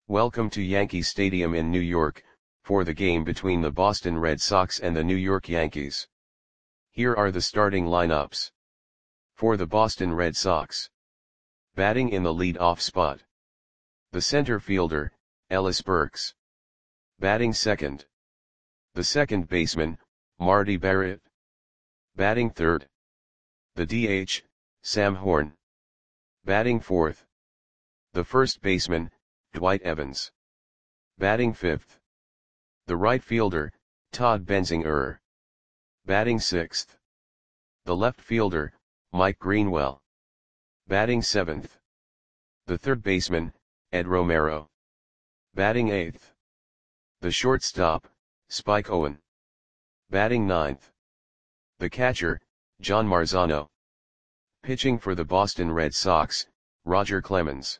Welcome to Yankee Stadium in New York, for the game between the Boston Red Sox and the New York Yankees. Here are the starting lineups. For the Boston Red Sox. Batting in the lead-off spot. The center fielder, Ellis Burks. Batting second. The second baseman, Marty Barrett. Batting third. The DH, Sam Horn. Batting fourth. The first baseman, Dwight Evans. Batting fifth. The right fielder, Todd Benzinger. Batting sixth. The left fielder, Mike Greenwell. Batting seventh. The third baseman, Ed Romero. Batting eighth. The shortstop, Spike Owen. Batting ninth. The catcher, John Marzano. Pitching for the Boston Red Sox, Roger Clemens.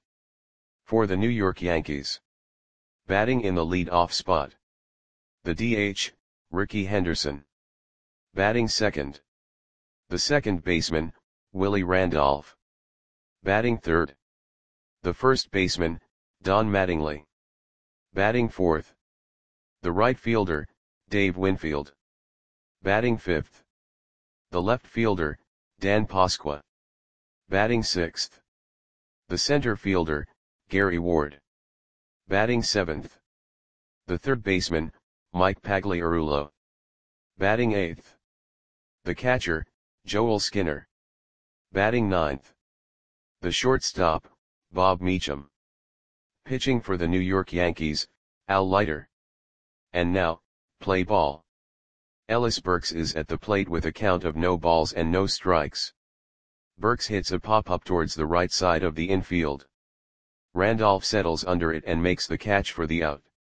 For the New York Yankees. Batting in the lead-off spot. The DH, Rickey Henderson. Batting second. The second baseman, Willie Randolph. Batting third. The first baseman, Don Mattingly. Batting fourth. The right fielder, Dave Winfield. Batting fifth. The left fielder, Dan Pasqua. Batting sixth. The center fielder, Gary Ward. Batting seventh. The third baseman, Mike Pagliarulo. Batting eighth. The catcher, Joel Skinner. Batting ninth. The shortstop, Bob Meacham. Pitching for the New York Yankees, Al Leiter. And now, play ball. Ellis Burks is at the plate with a count of no balls and no strikes. Burks hits a pop-up towards the right side of the infield. Randolph settles under it and makes the catch for the out.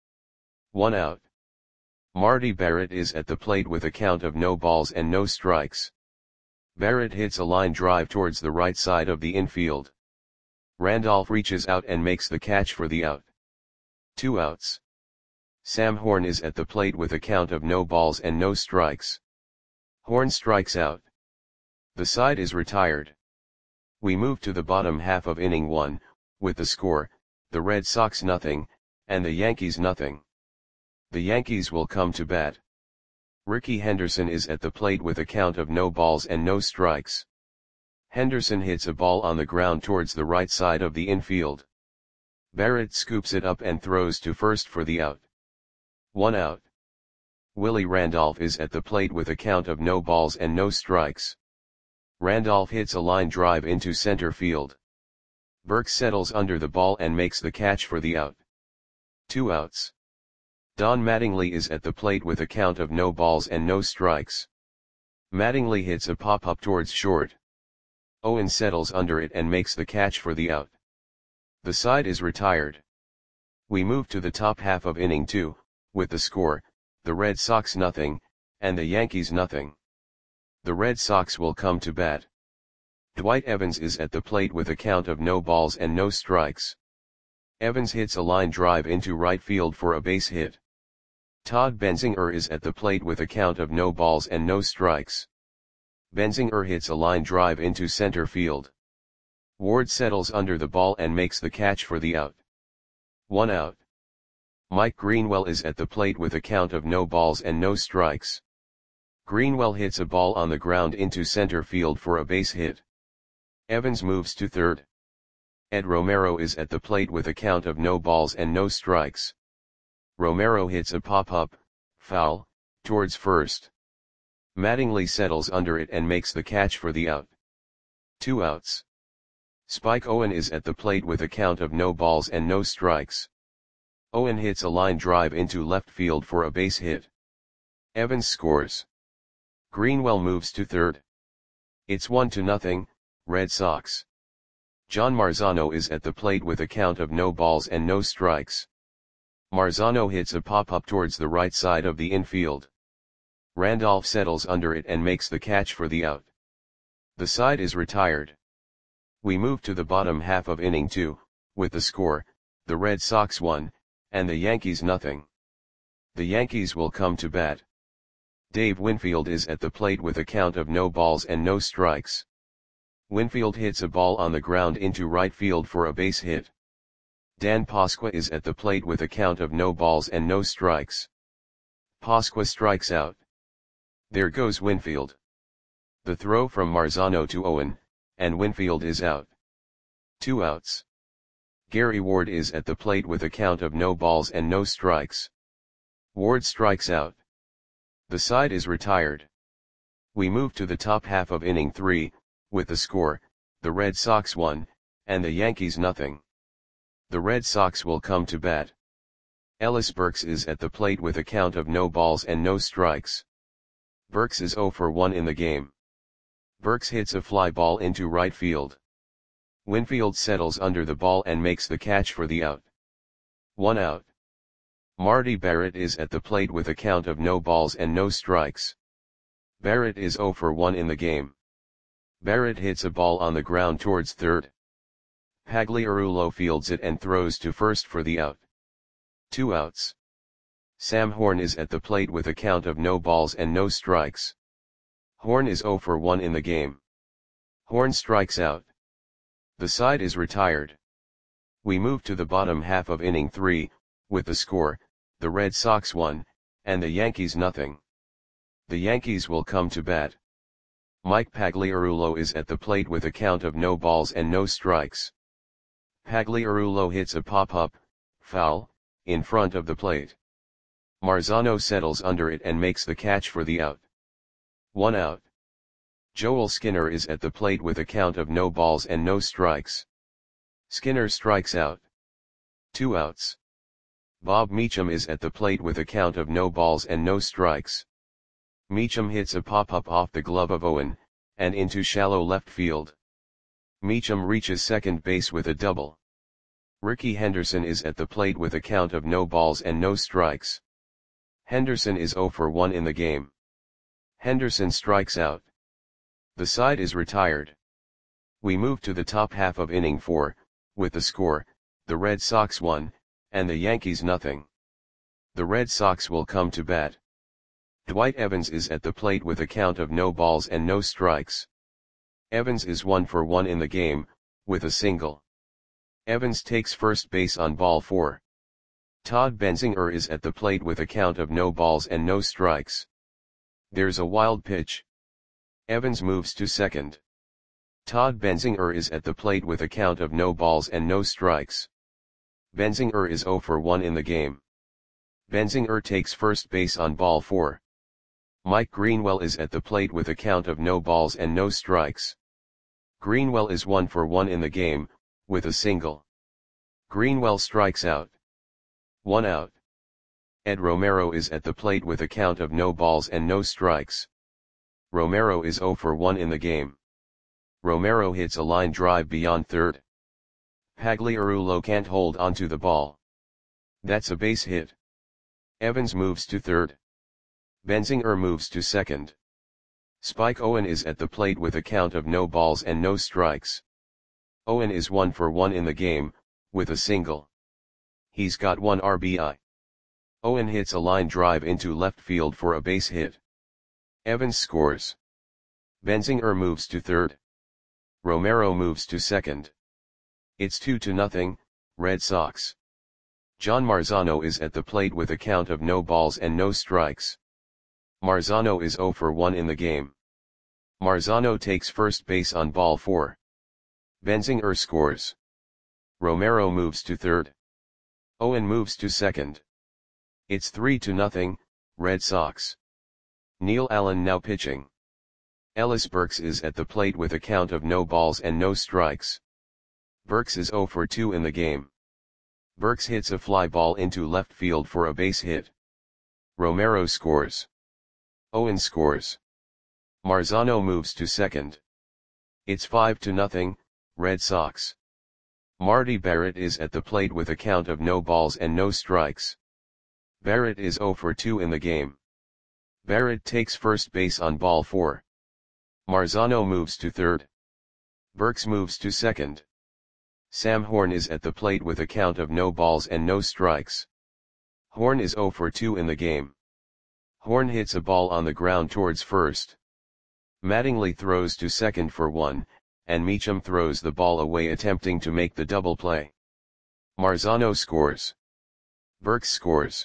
1 out. Marty Barrett is at the plate with a count of no balls and no strikes. Barrett hits a line drive towards the right side of the infield. Randolph reaches out and makes the catch for the out. 2 outs. Sam Horn is at the plate with a count of no balls and no strikes. Horn strikes out. The side is retired. We move to the bottom half of inning 1, with the score, the Red Sox nothing, and the Yankees nothing. The Yankees will come to bat. Rickey Henderson is at the plate with a count of no balls and no strikes. Henderson hits a ball on the ground towards the right side of the infield. Barrett scoops it up and throws to first for the out. 1 out. Willie Randolph is at the plate with a count of no balls and no strikes. Randolph hits a line drive into center field. Burks settles under the ball and makes the catch for the out. 2 outs. Don Mattingly is at the plate with a count of no balls and no strikes. Mattingly hits a pop-up towards short. Owen settles under it and makes the catch for the out. The side is retired. We move to the top half of inning 2, with the score, the Red Sox nothing, and the Yankees nothing. The Red Sox will come to bat. Dwight Evans is at the plate with a count of no balls and no strikes. Evans hits a line drive into right field for a base hit. Todd Benzinger is at the plate with a count of no balls and no strikes. Benzinger hits a line drive into center field. Ward settles under the ball and makes the catch for the out. 1 out. Mike Greenwell is at the plate with a count of no balls and no strikes. Greenwell hits a ball on the ground into center field for a base hit. Evans moves to third. Ed Romero is at the plate with a count of no balls and no strikes. Romero hits a pop-up, foul, towards first. Mattingly settles under it and makes the catch for the out. 2 outs. Spike Owen is at the plate with a count of no balls and no strikes. Owen hits a line drive into left field for a base hit. Evans scores. Greenwell moves to third. It's 1-0, Red Sox. John Marzano is at the plate with a count of no balls and no strikes. Marzano hits a pop-up towards the right side of the infield. Randolph settles under it and makes the catch for the out. The side is retired. We move to the bottom half of inning 2, with the score, the Red Sox 1, and the Yankees nothing. The Yankees will come to bat. Dave Winfield is at the plate with a count of no balls and no strikes. Winfield hits a ball on the ground into right field for a base hit. Dan Pasqua is at the plate with a count of no balls and no strikes. Pasqua strikes out. There goes Winfield. The throw from Marzano to Owen, and Winfield is out. 2 outs. Gary Ward is at the plate with a count of no balls and no strikes. Ward strikes out. The side is retired. We move to the top half of inning 3, with the score, the Red Sox 1, and the Yankees nothing. The Red Sox will come to bat. Ellis Burks is at the plate with a count of no balls and no strikes. Burks is 0 for 1 in the game. Burks hits a fly ball into right field. Winfield settles under the ball and makes the catch for the out. 1 out. Marty Barrett is at the plate with a count of no balls and no strikes. Barrett is 0 for 1 in the game. Barrett hits a ball on the ground towards third. Pagliarulo fields it and throws to first for the out. 2 outs. Sam Horn is at the plate with a count of no balls and no strikes. Horn is 0 for 1 in the game. Horn strikes out. The side is retired. We move to the bottom half of inning 3, with the score, the Red Sox 1, and the Yankees nothing. The Yankees will come to bat. Mike Pagliarulo is at the plate with a count of no balls and no strikes. Pagliarulo hits a pop-up, foul, in front of the plate. Marzano settles under it and makes the catch for the out. 1 out. Joel Skinner is at the plate with a count of no balls and no strikes. Skinner strikes out. 2 outs. Bob Meacham is at the plate with a count of no balls and no strikes. Meacham hits a pop-up off the glove of Owen, and into shallow left field. Meacham reaches second base with a double. Ricky Henderson is at the plate with a count of no balls and no strikes. Henderson is 0 for 1 in the game. Henderson strikes out. The side is retired. We move to the top half of inning 4, with the score, the Red Sox 1, and the Yankees nothing. The Red Sox will come to bat. Dwight Evans is at the plate with a count of no balls and no strikes. Evans is 1 for 1 in the game, with a single. Evans takes first base on ball 4. Todd Benzinger is at the plate with a count of no balls and no strikes. There's a wild pitch. Evans moves to second. Todd Benzinger is at the plate with a count of no balls and no strikes. Benzinger is 0 for 1 in the game. Benzinger takes first base on ball 4. Mike Greenwell is at the plate with a count of no balls and no strikes. Greenwell is 1 for 1 in the game, with a single. Greenwell strikes out. 1 out. Ed Romero is at the plate with a count of no balls and no strikes. Romero is 0 for 1 in the game. Romero hits a line drive beyond third. Pagliarulo can't hold onto the ball. That's a base hit. Evans moves to third. Benzinger moves to second. Spike Owen is at the plate with a count of no balls and no strikes. Owen is 1 for 1 in the game, with a single. He's got 1 RBI. Owen hits a line drive into left field for a base hit. Evans scores. Benzinger moves to third. Romero moves to second. It's 2-0, Red Sox. John Marzano is at the plate with a count of no balls and no strikes. Marzano is 0 for 1 in the game. Marzano takes first base on ball 4. Benzinger scores. Romero moves to third. Owen moves to second. It's 3-0, Red Sox. Neil Allen now pitching. Ellis Burks is at the plate with a count of no balls and no strikes. Burks is 0 for 2 in the game. Burks hits a fly ball into left field for a base hit. Romero scores. Owen scores. Marzano moves to second. It's 5-0, Red Sox. Marty Barrett is at the plate with a count of no balls and no strikes. Barrett is 0 for 2 in the game. Barrett takes first base on ball 4. Marzano moves to third. Burks moves to second. Sam Horn is at the plate with a count of no balls and no strikes. Horn is 0 for 2 in the game. Horn hits a ball on the ground towards first. Mattingly throws to second for 1, and Meacham throws the ball away attempting to make the double play. Marzano scores. Burks scores.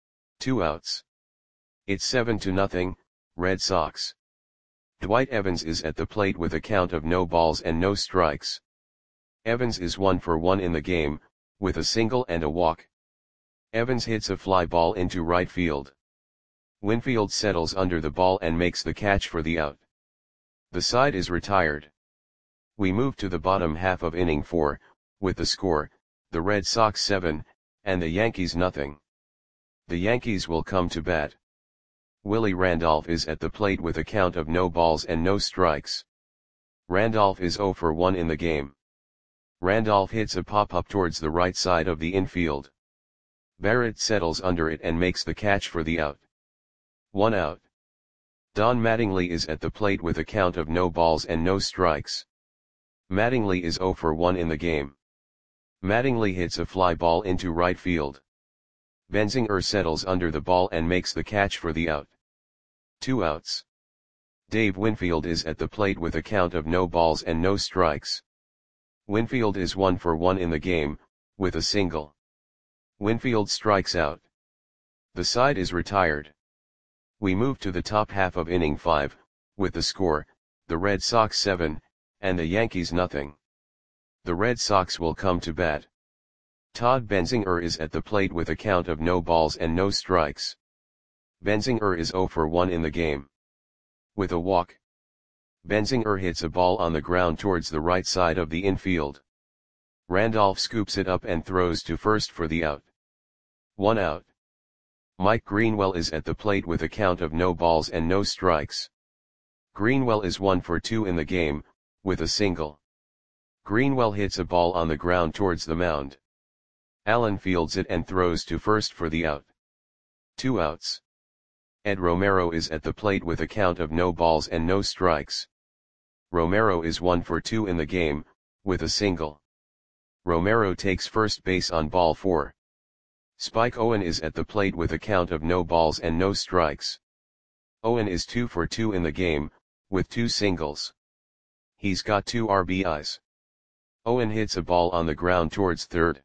2 outs. It's 7-0, Red Sox. Dwight Evans is at the plate with a count of no balls and no strikes. Evans is 1 for 1 in the game, with a single and a walk. Evans hits a fly ball into right field. Winfield settles under the ball and makes the catch for the out. The side is retired. We move to the bottom half of inning 4, with the score, the Red Sox 7, and the Yankees nothing. The Yankees will come to bat. Willie Randolph is at the plate with a count of no balls and no strikes. Randolph is 0 for 1 in the game. Randolph hits a pop-up towards the right side of the infield. Barrett settles under it and makes the catch for the out. 1 out. Don Mattingly is at the plate with a count of no balls and no strikes. Mattingly is 0 for 1 in the game. Mattingly hits a fly ball into right field. Benzinger settles under the ball and makes the catch for the out. 2 outs. Dave Winfield is at the plate with a count of no balls and no strikes. Winfield is 1 for 1 in the game, with a single. Winfield strikes out. The side is retired. We move to the top half of inning 5, with the score, the Red Sox 7, and the Yankees nothing. The Red Sox will come to bat. Todd Benzinger is at the plate with a count of no balls and no strikes. Benzinger is 0 for 1 in the game. With a walk. Benzinger hits a ball on the ground towards the right side of the infield. Randolph scoops it up and throws to first for the out. 1 out. Mike Greenwell is at the plate with a count of no balls and no strikes. Greenwell is 1 for 2 in the game, with a single. Greenwell hits a ball on the ground towards the mound. Allen fields it and throws to first for the out. 2 outs. Ed Romero is at the plate with a count of no balls and no strikes. Romero is 1 for 2 in the game, with a single. Romero takes first base on ball 4. Spike Owen is at the plate with a count of no balls and no strikes. Owen is 2 for 2 in the game, with 2 singles. He's got 2 RBIs. Owen hits a ball on the ground towards third.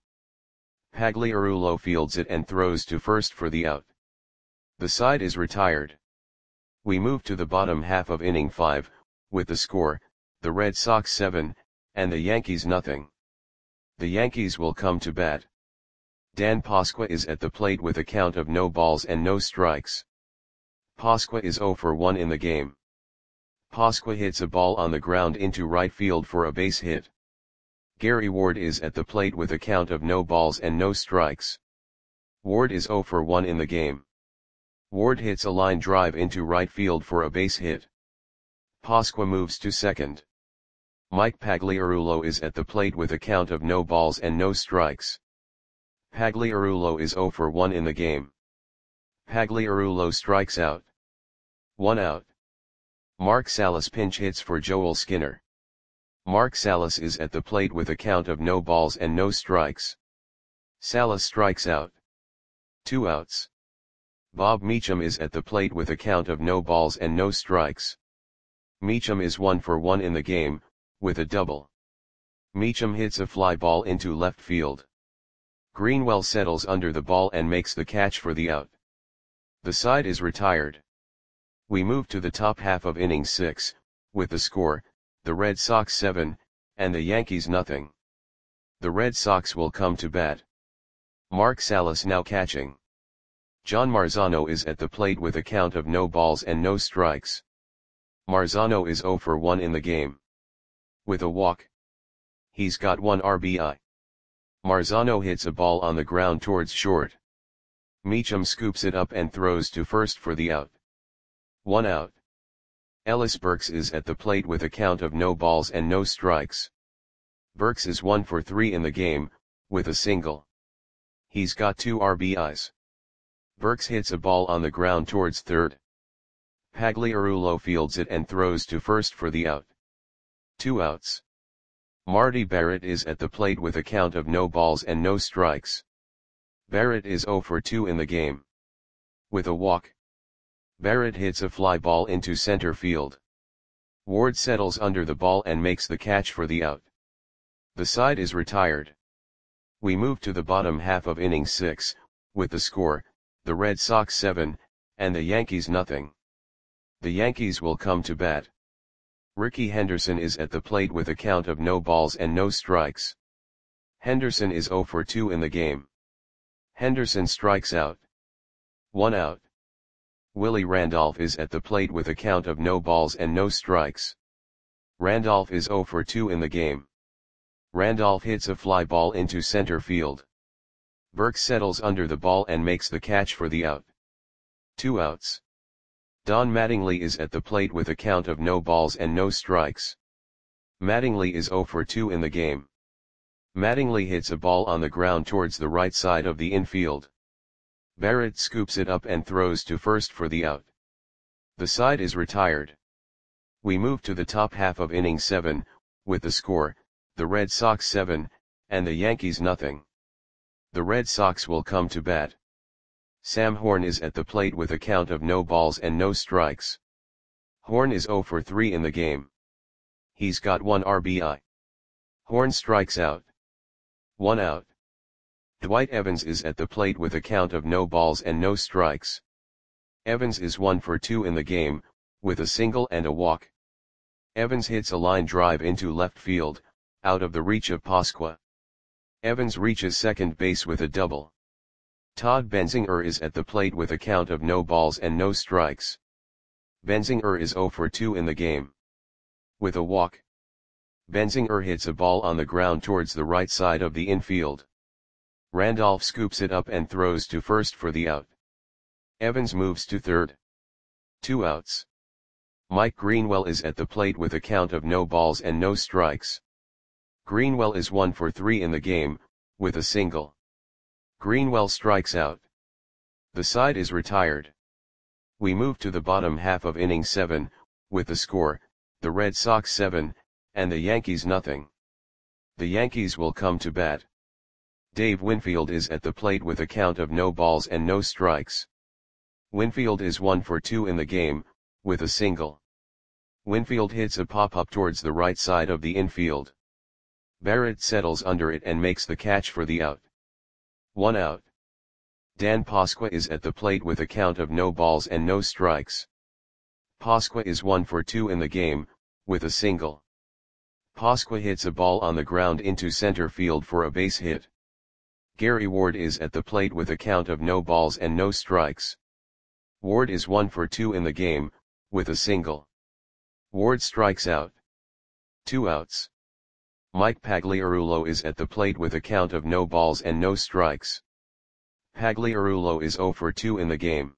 Pagliarulo fields it and throws to first for the out. The side is retired. We move to the bottom half of inning 5, with the score, the Red Sox 7, and the Yankees nothing. The Yankees will come to bat. Dan Pasqua is at the plate with a count of no balls and no strikes. Pasqua is 0 for 1 in the game. Pasqua hits a ball on the ground into right field for a base hit. Gary Ward is at the plate with a count of no balls and no strikes. Ward is 0 for 1 in the game. Ward hits a line drive into right field for a base hit. Pasqua moves to second. Mike Pagliarulo is at the plate with a count of no balls and no strikes. Pagliarulo is 0 for 1 in the game. Pagliarulo strikes out. 1 out. Mark Salas pinch hits for Joel Skinner. Mark Salas is at the plate with a count of no balls and no strikes. Salas strikes out. 2 outs. Bob Meacham is at the plate with a count of no balls and no strikes. Meacham is 1 for 1 in the game, with a double. Meacham hits a fly ball into left field. Greenwell settles under the ball and makes the catch for the out. The side is retired. We move to the top half of inning 6, with the score, the Red Sox 7, and the Yankees nothing. The Red Sox will come to bat. Mark Salas now catching. John Marzano is at the plate with a count of no balls and no strikes. Marzano is 0 for 1 in the game. With a walk. He's got 1 RBI. Marzano hits a ball on the ground towards short. Meacham scoops it up and throws to first for the out. 1 out. Ellis Burks is at the plate with a count of no balls and no strikes. Burks is 1 for 3 in the game, with a single. He's got 2 RBIs. Burks hits a ball on the ground towards third. Pagliarulo fields it and throws to first for the out. 2 outs. Marty Barrett is at the plate with a count of no balls and no strikes. Barrett is 0 for 2 in the game. With a walk. Barrett hits a fly ball into center field. Ward settles under the ball and makes the catch for the out. The side is retired. We move to the bottom half of inning 6, with the score, the Red Sox 7, and the Yankees nothing. The Yankees will come to bat. Rickey Henderson is at the plate with a count of no balls and no strikes. Henderson is 0 for 2 in the game. Henderson strikes out. 1 out. Willie Randolph is at the plate with a count of no balls and no strikes. Randolph is 0 for 2 in the game. Randolph hits a fly ball into center field. Burke settles under the ball and makes the catch for the out. 2 outs. Don Mattingly is at the plate with a count of no balls and no strikes. Mattingly is 0 for 2 in the game. Mattingly hits a ball on the ground towards the right side of the infield. Barrett scoops it up and throws to first for the out. The side is retired. We move to the top half of inning 7, with the score, the Red Sox 7, and the Yankees nothing. The Red Sox will come to bat. Sam Horn is at the plate with a count of no balls and no strikes. Horn is 0 for 3 in the game. He's got 1 RBI. Horn strikes out. 1 out. Dwight Evans is at the plate with a count of no balls and no strikes. Evans is 1 for 2 in the game, with a single and a walk. Evans hits a line drive into left field, out of the reach of Pasqua. Evans reaches second base with a double. Todd Benzinger is at the plate with a count of no balls and no strikes. Benzinger is 0 for 2 in the game. With a walk. Benzinger hits a ball on the ground towards the right side of the infield. Randolph scoops it up and throws to first for the out. Evans moves to third. 2 outs. Mike Greenwell is at the plate with a count of no balls and no strikes. Greenwell is 1 for 3 in the game, with a single. Greenwell strikes out. The side is retired. We move to the bottom half of inning 7, with the score, the Red Sox 7, and the Yankees nothing. The Yankees will come to bat. Dave Winfield is at the plate with a count of no balls and no strikes. Winfield is 1 for 2 in the game, with a single. Winfield hits a pop-up towards the right side of the infield. Barrett settles under it and makes the catch for the out. 1 out. Dan Pasqua is at the plate with a count of no balls and no strikes. Pasqua is 1 for 2 in the game, with a single. Pasqua hits a ball on the ground into center field for a base hit. Gary Ward is at the plate with a count of no balls and no strikes. Ward is 1 for 2 in the game, with a single. Ward strikes out. 2 outs. Mike Pagliarulo is at the plate with a count of no balls and no strikes. Pagliarulo is 0 for 2 in the game.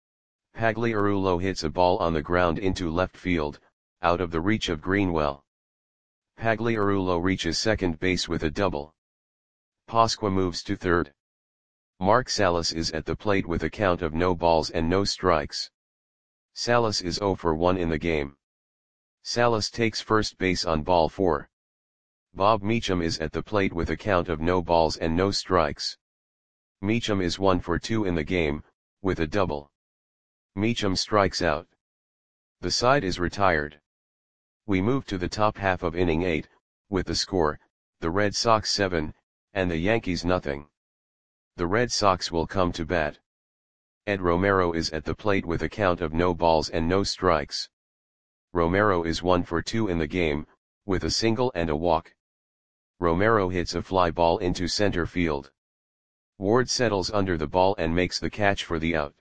Pagliarulo hits a ball on the ground into left field, out of the reach of Greenwell. Pagliarulo reaches second base with a double. Pasqua moves to third. Mark Salas is at the plate with a count of no balls and no strikes. Salas is 0 for 1 in the game. Salas takes first base on ball 4. Bob Meacham is at the plate with a count of no balls and no strikes. Meacham is 1 for 2 in the game, with a double. Meacham strikes out. The side is retired. We move to the top half of inning 8, with the score, the Red Sox 7, and the Yankees nothing. The Red Sox will come to bat. Ed Romero is at the plate with a count of no balls and no strikes. Romero is 1 for 2 in the game, with a single and a walk. Romero hits a fly ball into center field. Ward settles under the ball and makes the catch for the out.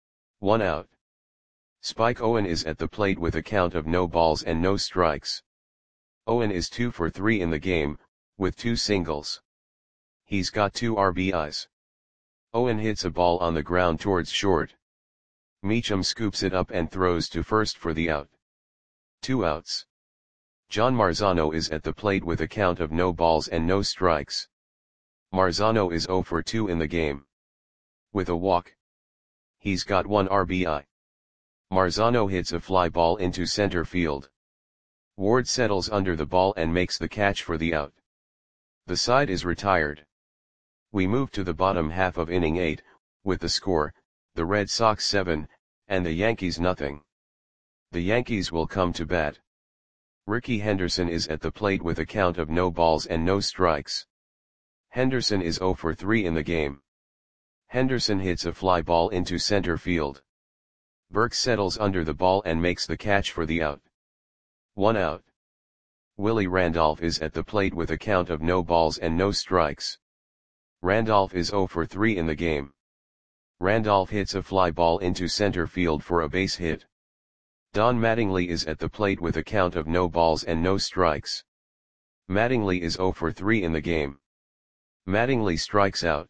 1 out. Spike Owen is at the plate with a count of no balls and no strikes. Owen is 2 for 3 in the game, with 2 singles. He's got 2 RBIs. Owen hits a ball on the ground towards short. Meacham scoops it up and throws to first for the out. 2 outs. John Marzano is at the plate with a count of no balls and no strikes. Marzano is 0 for 2 in the game. With a walk. He's got 1 RBI. Marzano hits a fly ball into center field. Ward settles under the ball and makes the catch for the out. The side is retired. We move to the bottom half of inning 8, with the score, the Red Sox 7, and the Yankees nothing. The Yankees will come to bat. Rickey Henderson is at the plate with a count of no balls and no strikes. Henderson is 0 for 3 in the game. Henderson hits a fly ball into center field. Burks settles under the ball and makes the catch for the out. 1 out. Willie Randolph is at the plate with a count of no balls and no strikes. Randolph is 0 for 3 in the game. Randolph hits a fly ball into center field for a base hit. Don Mattingly is at the plate with a count of no balls and no strikes. Mattingly is 0 for 3 in the game. Mattingly strikes out.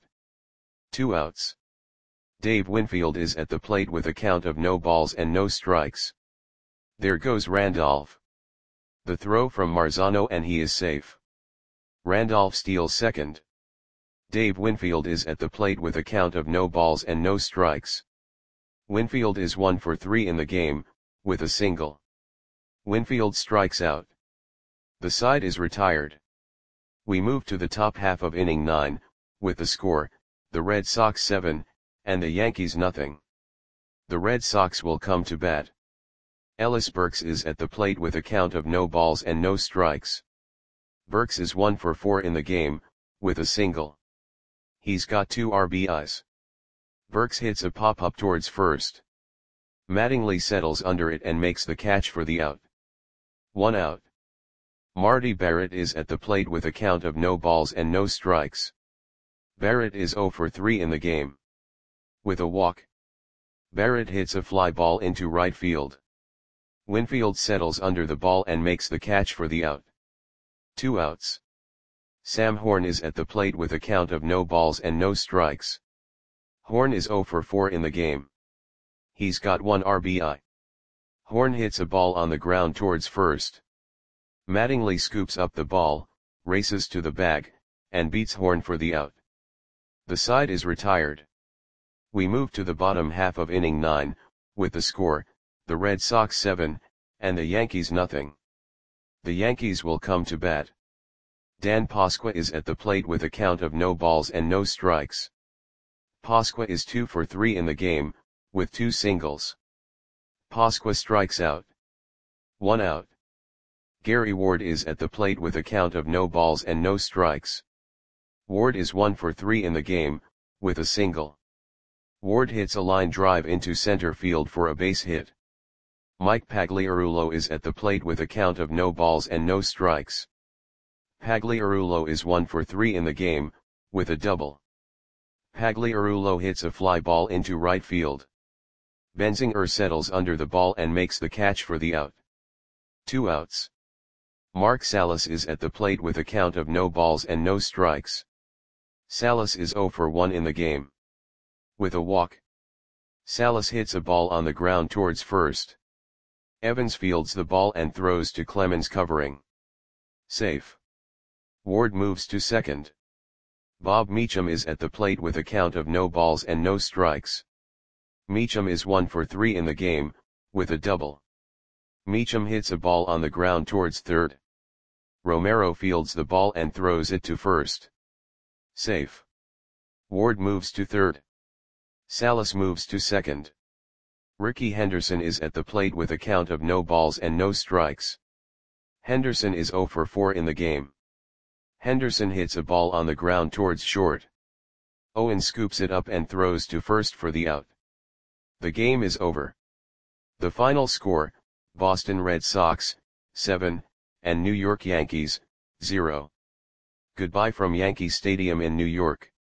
2 outs. Dave Winfield is at the plate with a count of no balls and no strikes. There goes Randolph. The throw from Marzano and he is safe. Randolph steals second. Dave Winfield is at the plate with a count of no balls and no strikes. Winfield is 1 for 3 in the game, with a single. Winfield strikes out. The side is retired. We move to the top half of inning 9, with the score, the Red Sox 7, and the Yankees nothing. The Red Sox will come to bat. Ellis Burks is at the plate with a count of no balls and no strikes. Burks is 1 for 4 in the game, with a single. He's got 2 RBIs. Burks hits a pop-up towards first. Mattingly settles under it and makes the catch for the out. 1 out. Marty Barrett is at the plate with a count of no balls and no strikes. Barrett is 0 for 3 in the game. With a walk. Barrett hits a fly ball into right field. Winfield settles under the ball and makes the catch for the out. 2 outs. Sam Horn is at the plate with a count of no balls and no strikes. Horn is 0 for 4 in the game. He's got 1 RBI. Horn hits a ball on the ground towards first. Mattingly scoops up the ball, races to the bag, and beats Horn for the out. The side is retired. We move to the bottom half of inning 9, with the score, the Red Sox 7, and the Yankees nothing. The Yankees will come to bat. Dan Pasqua is at the plate with a count of no balls and no strikes. Pasqua is 2 for 3 in the game, with 2 singles. Pasqua strikes out. 1 out. Gary Ward is at the plate with a count of no balls and no strikes. Ward is 1 for 3 in the game, with a single. Ward hits a line drive into center field for a base hit. Mike Pagliarulo is at the plate with a count of no balls and no strikes. Pagliarulo is 1 for 3 in the game, with a double. Pagliarulo hits a fly ball into right field. Benzinger settles under the ball and makes the catch for the out. 2 outs. Mark Salas is at the plate with a count of no balls and no strikes. Salas is 0 for 1 in the game. With a walk. Salas hits a ball on the ground towards first. Evans fields the ball and throws to Clemens covering. Safe. Ward moves to second. Bob Meacham is at the plate with a count of no balls and no strikes. Meacham is 1 for 3 in the game, with a double. Meacham hits a ball on the ground towards third. Romero fields the ball and throws it to first. Safe. Ward moves to third. Salas moves to second. Ricky Henderson is at the plate with a count of no balls and no strikes. Henderson is 0 for 4 in the game. Henderson hits a ball on the ground towards short. Owen scoops it up and throws to first for the out. The game is over. The final score, Boston Red Sox, 7, and New York Yankees, 0. Goodbye from Yankee Stadium in New York.